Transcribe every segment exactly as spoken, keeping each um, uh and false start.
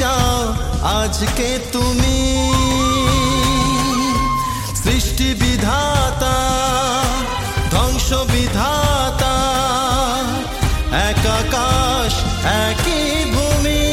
চাও আজকে তুমি? সৃষ্টি বিধাতা, ধ্বংস বিধাতা, এক আকাশ একই ভূমি।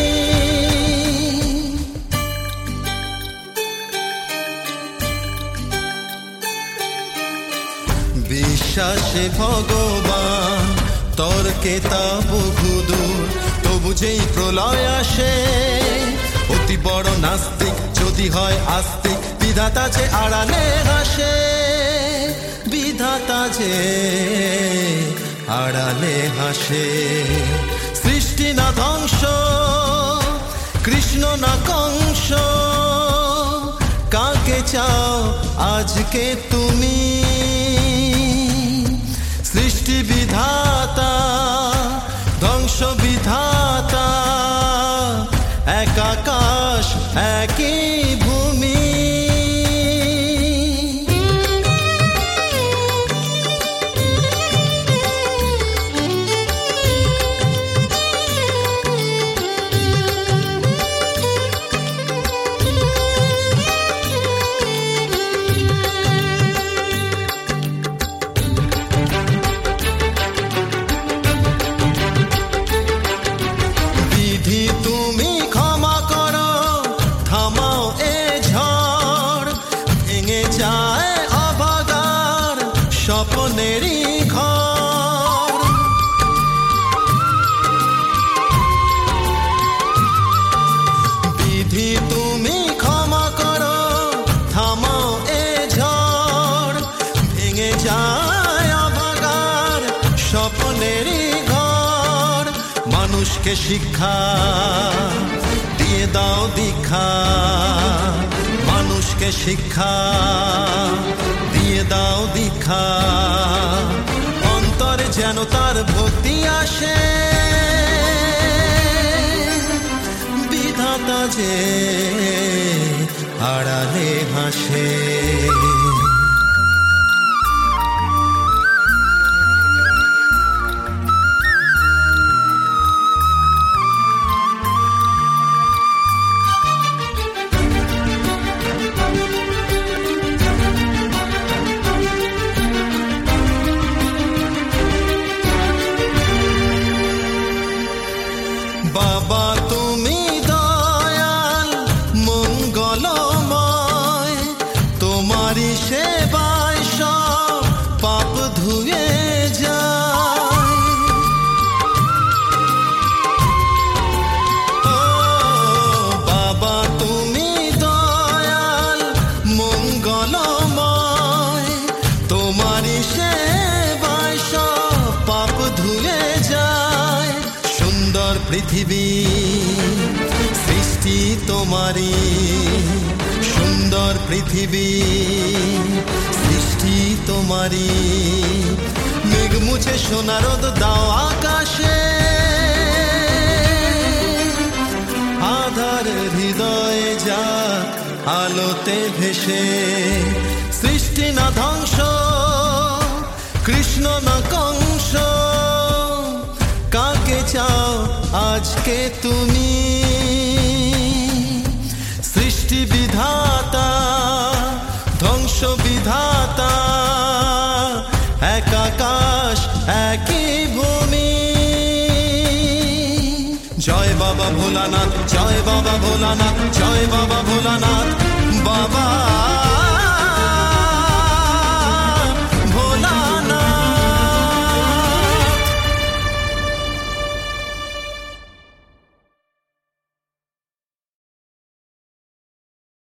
বিশ্বাসে ভগবান, তর্কে তা বহুদূর, তবু যেই প্রলয় আসে অতি বড় নাস্তিক যদি হয় আস্তিক, বিধাতা যে আড়ালে হাসে, বিধাতা যে আড়ালে হাসে। সৃষ্টি না ধ্বংস, কৃষ্ণ না কংস, কাকে চাও আজকে তুমি? সৃষ্টি বিধাতা, ধ্বংস বিধাতা, এক আকাশ একই ভূমি। তুমি ক্ষমা করো, থামাও এ ঝড়, ভেঙে যায় অভাগার স্বপ্নেরই ঘর। বিধি তুমি ক্ষমা করো, থামাও এ ঝড়, ভেঙে যায় অভাগার স্বপ্নেরই ঘর। মানুষকে শিক্ষা দিয়ে দাও দীক্ষা, মানুষকে শিক্ষা দিয়ে দাও দীক্ষা, অন্তরে যেন তার ভক্তি আসে, বিধাতা যে আড়ালে হাসে। বাবা তুমি দয়াল মঙ্গলময়, তোমারই সেবায় সব পাপ ধুয়ে যায়। ও বাবা তুমি দয়াল মঙ্গলময়, তোমারই সেবায় সব পাপ ধুয়ে যায়। সুন্দর পৃথিবী সৃষ্টি তোমারই, সুন্দর পৃথিবী সৃষ্টি তোমারই, মেঘ মুছে সোনার রোদ দাও আকাশে, আধার হৃদয়ে যাক আলোতে ভেসে। সৃষ্টি না ধ্বংস, কৃষ্ণ না কংস, কাকে চাও আজকে তুমি? সৃষ্টি বিধাতা, ধ্বংস বিধাতা, এক আকাশ একই ভূমি। জয় বাবা ভোলানাথ, জয় বাবা ভোলানাথ, জয় বাবা ভোলানাথ, বাবা।